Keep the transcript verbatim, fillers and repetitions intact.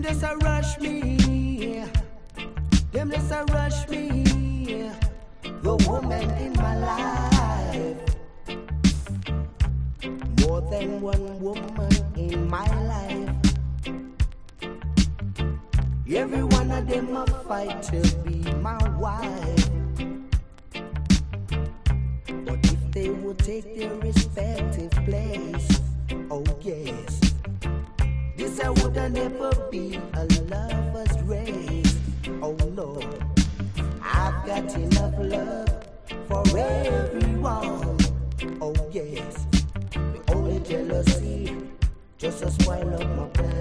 Them just a rush me. Them just a rush me. The woman in my life. More than one woman in my life. Every one of them a fight to be my wife. But if they would take their respective place, oh yes, this I would never be a lover's race. Oh no, I've got enough love for everyone. Oh yes, the only jealousy just to spoil up my plan.